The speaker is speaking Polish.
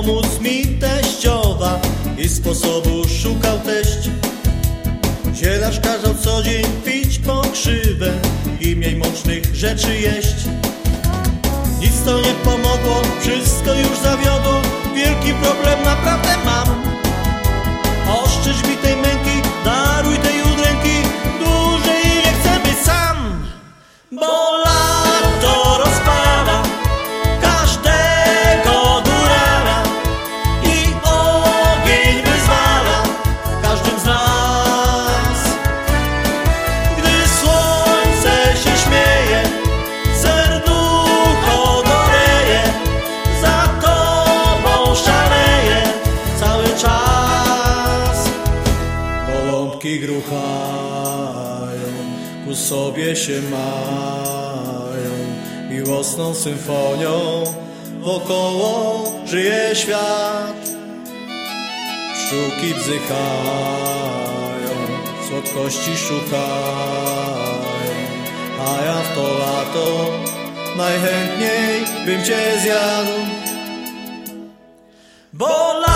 pomóc mi teściowa i sposobu szukał teść. Zielarz kazał co dzień pić pokrzywę i mniej mącznych rzeczy jeść. Nic to nie pomogło, wszystko już zawiodło, wielki problem naprawdę mam. Oszczędź mi tej męki, daruj tej udręki, dłużej nie chcę być sam. Bo lato rozpala każdego durana i ogień wyzwala w każdym z nas. Gdy słońce się śmieje, serducho goreje, za tobą szaleje cały czas. Gołąbki gruchają, ku sobie się mają, miłosną symfonią wokoło żyje świat. Pszczółki bzykają, słodkości szukają, a ja w to lato najchętniej bym cię zjadł. Bo